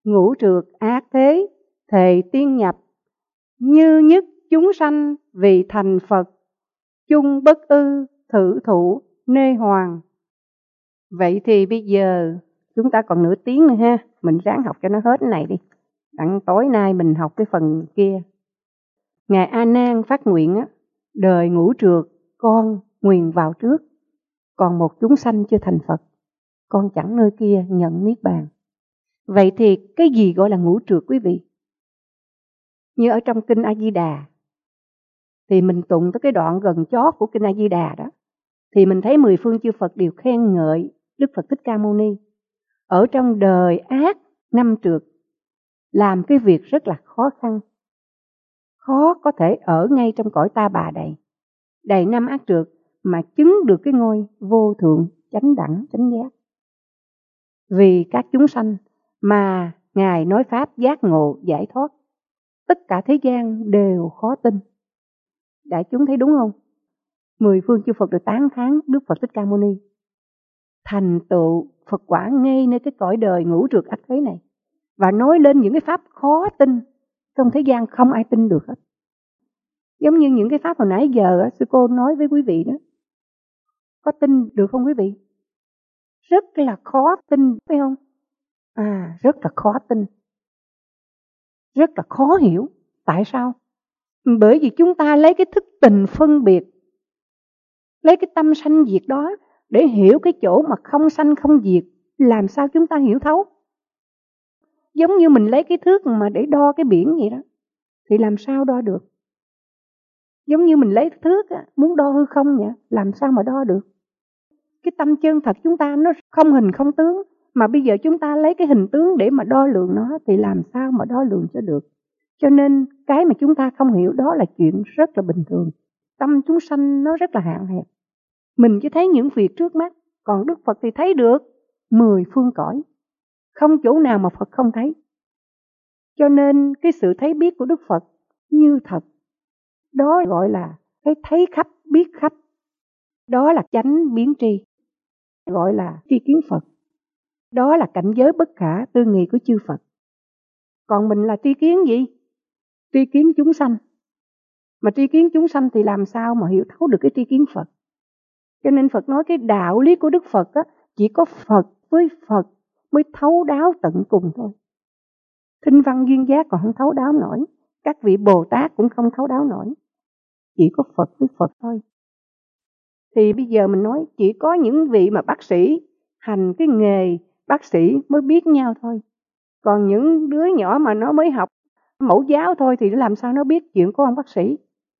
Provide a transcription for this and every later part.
ngũ trược ác thế, thệ tiên nhập, như nhất chúng sanh vì thành Phật, chung bất ư thử thụ nê hoàng. Vậy thì bây giờ chúng ta còn nửa tiếng nữa ha, mình ráng học cho nó hết cái này đi. Đặng tối nay mình học cái phần kia. Ngài A Nan phát nguyện á, đời ngũ trược con nguyền vào trước, còn một chúng sanh chưa thành Phật, con chẳng nơi kia nhận niết bàn. Vậy thì cái gì gọi là ngũ trược quý vị? Như ở trong kinh A Di Đà thì mình tụng tới cái đoạn gần chót của kinh A Di Đà đó, thì mình thấy 10 phương chư Phật đều khen ngợi Đức Phật Thích Ca Mâu Ni. Ở trong đời ác năm trược, làm cái việc rất là khó khăn, khó có thể ở ngay trong cõi ta bà đầy năm ác trược mà chứng được cái ngôi vô thượng chánh đẳng chánh giác. Vì các chúng sanh mà Ngài nói pháp giác ngộ giải thoát, tất cả thế gian đều khó tin. Đại chúng thấy đúng không? 10 phương chư Phật được tán thán Đức Phật Thích Ca Mâu Ni thành tựu Phật quả ngay nơi cái cõi đời ngũ trược ác thế này, và nói lên những cái pháp khó tin, trong thế gian không ai tin được hết. Giống như những cái pháp hồi nãy giờ sư cô nói với quý vị đó, có tin được không quý vị? Rất là khó tin, phải không? Rất là khó tin, rất là khó hiểu. Tại sao? Bởi vì chúng ta lấy cái thức tình phân biệt, lấy cái tâm sanh diệt đó để hiểu cái chỗ mà không sanh không diệt, làm sao chúng ta hiểu thấu? Giống như mình lấy cái thước mà để đo cái biển vậy đó, thì làm sao đo được? Giống như mình lấy thước muốn đo hư không vậy, làm sao mà đo được? Cái tâm chân thật chúng ta nó không hình không tướng, mà bây giờ chúng ta lấy cái hình tướng để mà đo lường nó, thì làm sao mà đo lường cho được? Cho nên cái mà chúng ta không hiểu đó là chuyện rất là bình thường. Tâm chúng sanh nó rất là hạn hẹp. Mình chỉ thấy những việc trước mắt, còn Đức Phật thì thấy được 10 phương cõi, không chỗ nào mà Phật không thấy. Cho nên cái sự thấy biết của Đức Phật như thật, đó gọi là cái thấy khắp biết khắp. Đó là chánh biến tri, gọi là tri kiến Phật. Đó là cảnh giới bất khả tư nghị của chư Phật. Còn mình là tri kiến gì? Tri kiến chúng sanh. Mà tri kiến chúng sanh thì làm sao mà hiểu thấu được cái tri kiến Phật? Cho nên Phật nói cái đạo lý của Đức Phật á, chỉ có Phật với Phật mới thấu đáo tận cùng thôi. Thinh văn duyên giác còn không thấu đáo nổi, các vị Bồ Tát cũng không thấu đáo nổi. Chỉ có Phật với Phật thôi. Thì bây giờ mình nói chỉ có những vị mà bác sĩ hành cái nghề bác sĩ mới biết nhau thôi. Còn những đứa nhỏ mà nó mới học mẫu giáo thôi thì làm sao nó biết chuyện của ông bác sĩ?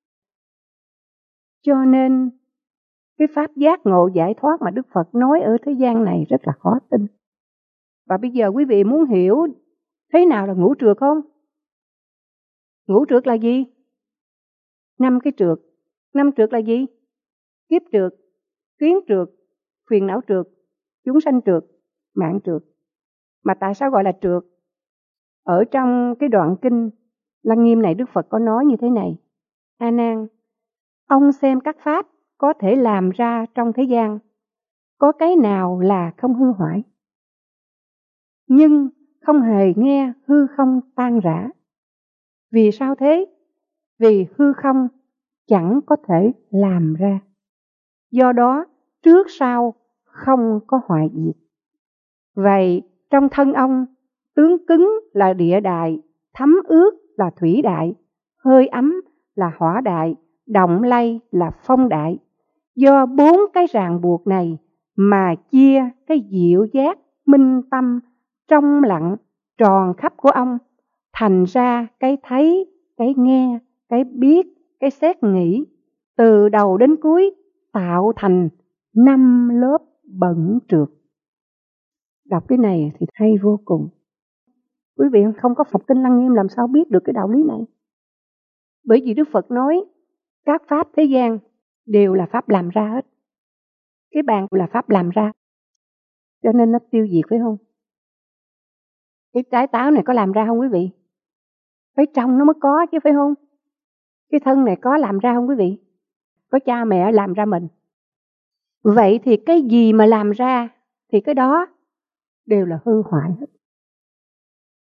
Cho nên cái pháp giác ngộ giải thoát mà Đức Phật nói ở thế gian này rất là khó tin. Và bây giờ quý vị muốn hiểu thế nào là ngũ trược không? Ngũ trược là gì? 5 cái trược. 5 trược là gì? Kiếp trược, kiến trược, phiền não trược, chúng sanh trược, mạng trược. Mà tại sao gọi là trược? Ở trong cái đoạn kinh Lăng Nghiêm này, Đức Phật có nói như thế này: A Nan, ông xem các pháp có thể làm ra trong thế gian, có cái nào là không hư hoại? Nhưng không hề nghe hư không tan rã. Vì sao thế? Vì hư không chẳng có thể làm ra. Do đó trước sau không có hoại diệt. Vậy trong thân ông, tướng cứng là địa đại, thấm ướt là thủy đại, hơi ấm là hỏa đại, động lay là phong đại. Do 4 cái ràng buộc này mà chia cái diệu giác minh tâm trong lặng tròn khắp của ông, thành ra cái thấy, cái nghe, cái biết, cái xét nghĩ, từ đầu đến cuối tạo thành 5 lớp bẩn trược. Đọc cái này thì hay vô cùng. Quý vị không có Phật kinh Lăng Nghiêm làm sao biết được cái đạo lý này? Bởi vì Đức Phật nói các pháp thế gian đều là pháp làm ra hết. Cái bàn là pháp làm ra, cho nên nó tiêu diệt, phải không? Cái trái táo này có làm ra không quý vị? Phải trồng nó mới có chứ, phải không? Cái thân này có làm ra không quý vị? Có cha mẹ làm ra mình. Vậy thì cái gì mà làm ra thì cái đó đều là hư hoại hết.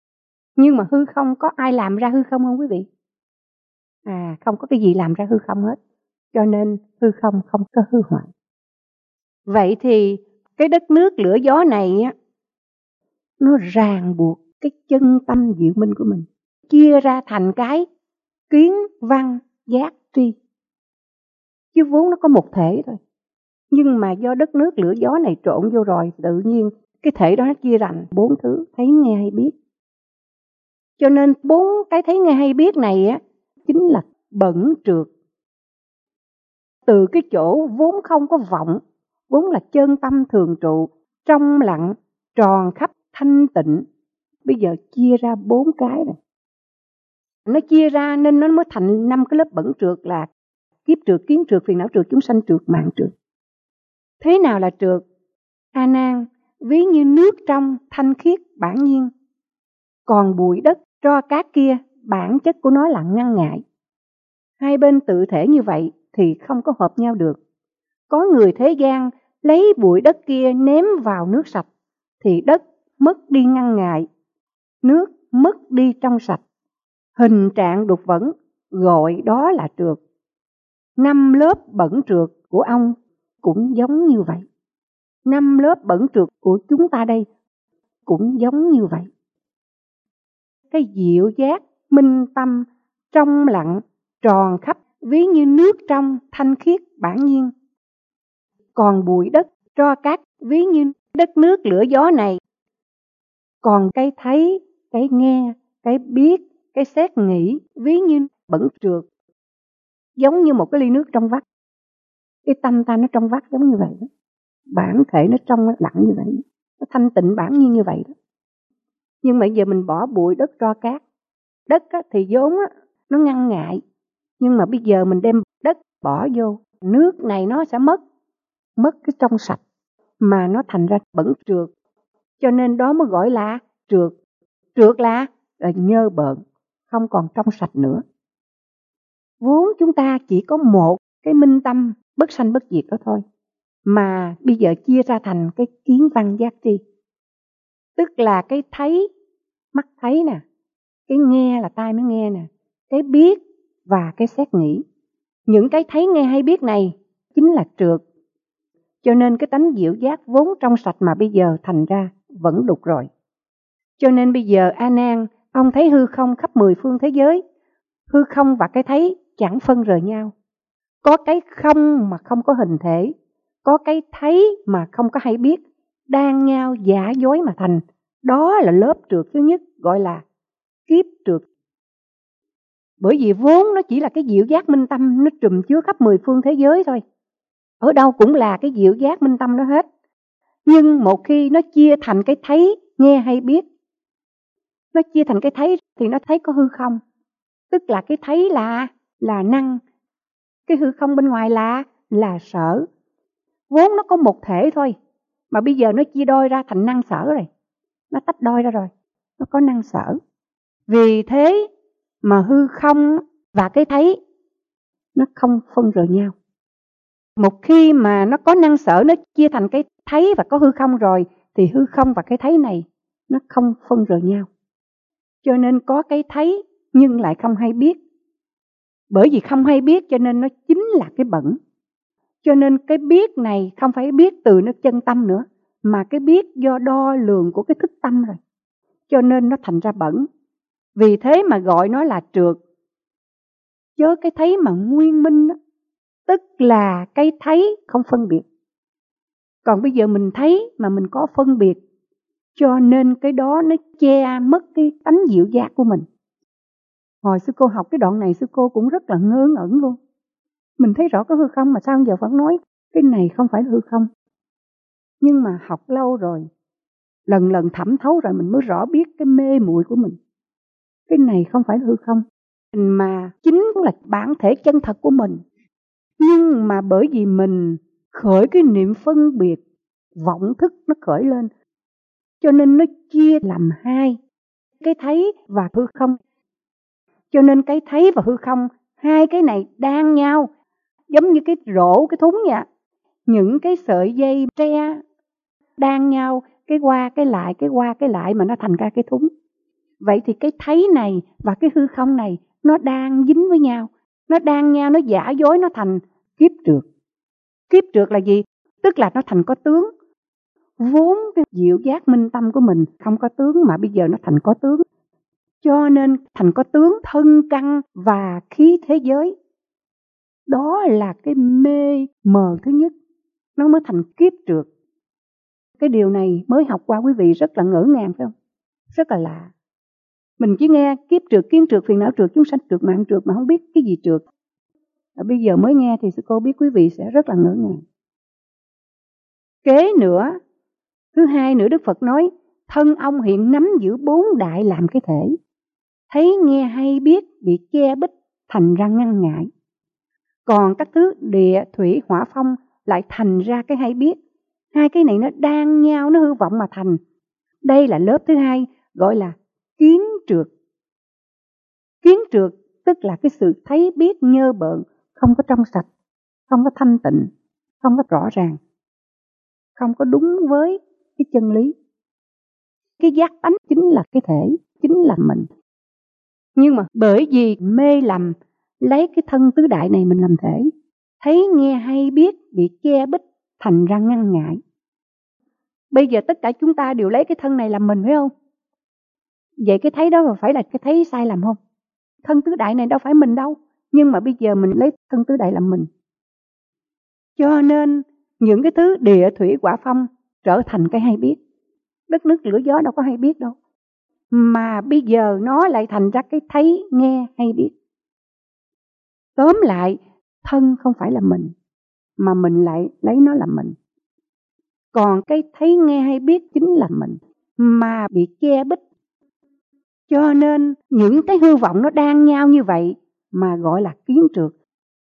Nhưng mà hư không có ai làm ra hư không không quý vị? Không có cái gì làm ra hư không hết. Cho nên hư không không có hư hoại. Vậy thì cái đất nước lửa gió này á, nó ràng buộc cái chân tâm diệu minh của mình, chia ra thành cái kiến văn giác tri. Chứ vốn nó có một thể thôi. Nhưng mà do đất nước lửa gió này trộn vô rồi, tự nhiên cái thể đó nó chia thành 4 thứ: thấy, nghe, hay, biết. Cho nên 4 cái thấy, nghe, hay, biết này á, chính là bẩn trượt. Từ cái chỗ vốn không có vọng, vốn là chân tâm thường trụ, trong lặng, tròn khắp, thanh tịnh. Bây giờ chia ra 4 cái này. Nó chia ra nên nó mới thành 5 cái lớp bẩn trượt là kiếp trượt, kiến trượt, phiền não trượt, chúng sanh trượt, mạng trượt. Thế nào là trượt? A Nan, ví như nước trong, thanh khiết, bản nhiên. Còn bụi đất, tro cát kia, bản chất của nó là ngăn ngại. Hai bên tự thể như vậy thì không có hợp nhau được. Có người thế gian lấy bụi đất kia ném vào nước sạch, thì đất mất đi ngăn ngại, nước mất đi trong sạch. Hình trạng đục vẫn, gọi đó là trượt. 5 lớp bẩn trượt của ông cũng giống như vậy. 5 lớp bẩn trượt của chúng ta đây cũng giống như vậy. Cái diệu giác, minh tâm, trong lặng, tròn khắp, ví như nước trong, thanh khiết, bản nhiên. Còn bụi đất, tro cát, ví như đất nước lửa gió này. Còn cái thấy, cái nghe, cái biết, cái xét nghĩ, ví như bẩn trượt, giống như một cái ly nước trong vắt. Cái tâm ta nó trong vắt giống như vậy đó. Bản thể nó trong lặng như vậy, nó thanh tịnh bản nhiên như vậy đó. Nhưng mà giờ mình bỏ bụi đất tro cát. Đất á, thì vốn á, nó ngăn ngại. Nhưng mà bây giờ mình đem đất bỏ vô, nước này nó sẽ mất cái trong sạch, mà nó thành ra bẩn trượt. Cho nên đó mới gọi là trượt. Trượt là nhơ bợn, không còn trong sạch nữa. Vốn chúng ta chỉ có một cái minh tâm bất sanh bất diệt đó thôi, mà bây giờ chia ra thành cái kiến văn giác tri. Tức là cái thấy, mắt thấy nè, cái nghe là tai nó nghe nè, cái biết và cái xét nghĩ. Những cái thấy, nghe hay biết này chính là trượt. Cho nên cái tánh diệu giác vốn trong sạch mà bây giờ thành ra vẫn đục rồi. Cho nên bây giờ A Nan, ông thấy hư không khắp 10 phương thế giới. Hư không và cái thấy chẳng phân rời nhau. Có cái không mà không có hình thể, có cái thấy mà không có hay biết, đan nhau giả dối mà thành. Đó là lớp trượt thứ nhất, gọi là kiếp trượt. Bởi vì vốn nó chỉ là cái diệu giác minh tâm, nó trùm chứa khắp 10 phương thế giới thôi. Ở đâu cũng là cái diệu giác minh tâm đó hết. Nhưng một khi nó chia thành cái thấy, nghe hay biết, nó chia thành cái thấy thì nó thấy có hư không. Tức là cái thấy là năng, cái hư không bên ngoài là sở. Vốn nó có một thể thôi, mà bây giờ nó chia đôi ra thành năng sở rồi. Nó tách đôi ra rồi, nó có năng sở. Vì thế mà hư không và cái thấy nó không phân rời nhau. Một khi mà nó có năng sở, nó chia thành cái thấy và có hư không rồi, thì hư không và cái thấy này nó không phân rời nhau. Cho nên có cái thấy nhưng lại không hay biết. Bởi vì không hay biết cho nên nó chính là cái bẩn. Cho nên cái biết này không phải biết từ nó chân tâm nữa, mà cái biết do đo lường của cái thức tâm rồi. Cho nên nó thành ra bẩn. Vì thế mà gọi nó là trượt. Chớ cái thấy mà nguyên minh đó, tức là cái thấy không phân biệt. Còn bây giờ mình thấy mà mình có phân biệt, cho nên cái đó nó che mất cái tánh diệu giác của mình. Hồi sư cô học cái đoạn này, sư cô cũng rất là ngớ ngẩn luôn. Mình thấy rõ cái hư không mà sao giờ vẫn nói cái này không phải là hư không. Nhưng mà học lâu rồi, lần lần thẩm thấu rồi mình mới rõ biết cái mê muội của mình. Cái này không phải là hư không, mà chính cũng là bản thể chân thật của mình. Nhưng mà bởi vì mình khởi cái niệm phân biệt, vọng thức nó khởi lên, cho nên nó chia làm hai, cái thấy và hư không. Cho nên cái thấy và hư không, hai cái này đan nhau, giống như cái rổ, cái thúng vậy. Những cái sợi dây tre đan nhau, cái qua cái lại, cái qua cái lại mà nó thành ra cái thúng. Vậy thì cái thấy này và cái hư không này nó đang dính với nhau. Nó đang nhau, nó giả dối, nó thành kiếp trượt. Kiếp trượt là gì? Tức là nó thành có tướng. Vốn cái diệu giác minh tâm của mình không có tướng mà bây giờ nó thành có tướng. Cho nên thành có tướng thân căn và khí thế giới. Đó là cái mê mờ thứ nhất. Nó mới thành kiếp trượt. Cái điều này mới học qua quý vị rất là ngỡ ngàng phải không? Rất là lạ. Mình chỉ nghe kiếp trượt, kiến trượt, phiền não trượt, chúng sanh trượt, mạng trượt mà không biết cái gì trượt. Bây giờ mới nghe thì sư cô biết quý vị sẽ rất là ngỡ ngàng. Kế nữa, thứ hai nữa Đức Phật nói, thân ông hiện nắm giữ 4 đại làm cái thể. Thấy nghe hay biết bị che bích thành ra ngăn ngại. Còn các thứ địa, thủy, hỏa, phong lại thành ra cái hay biết. Hai cái này nó đang nhau, nó hư vọng mà thành. Đây là lớp thứ hai gọi là kiến trượt. Kiến trượt tức là cái sự thấy biết nhơ bợn, không có trong sạch, không có thanh tịnh, không có rõ ràng, không có đúng với cái chân lý. Cái giác tánh chính là cái thể, chính là mình. Nhưng mà bởi vì mê lầm, lấy cái thân tứ đại này mình làm thể, thấy nghe hay biết bị che bích thành ra ngăn ngại. Bây giờ tất cả chúng ta đều lấy cái thân này làm mình phải không? Vậy cái thấy đó phải là cái thấy sai lầm không? Thân tứ đại này đâu phải mình đâu. Nhưng mà bây giờ mình lấy thân tứ đại làm mình. Cho nên những cái thứ địa, thủy, hỏa, phong trở thành cái hay biết. Đất nước lửa gió đâu có hay biết đâu. Mà bây giờ nó lại thành ra cái thấy, nghe, hay biết. Tóm lại, thân không phải là mình, mà mình lại lấy nó làm mình. Còn cái thấy, nghe, hay biết chính là mình, mà bị che bích. Cho nên những cái hư vọng nó đang nhau như vậy mà gọi là kiến trượt.